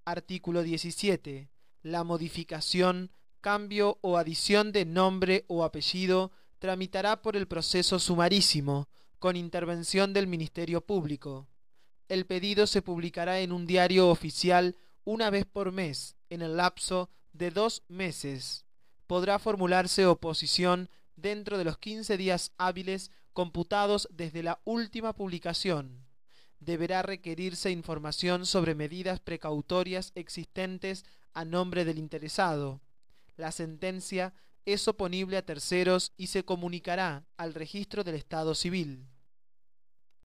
Artículo 17. La modificación, cambio o adición de nombre o apellido tramitará por el proceso sumarísimo, con intervención del Ministerio Público. El pedido se publicará en un diario oficial una vez por mes, en el lapso de 2 meses. Podrá formularse oposición dentro de los 15 días hábiles computados desde la última publicación. Deberá requerirse información sobre medidas precautorias existentes a nombre del interesado. La sentencia es oponible a terceros y se comunicará al registro del Estado Civil.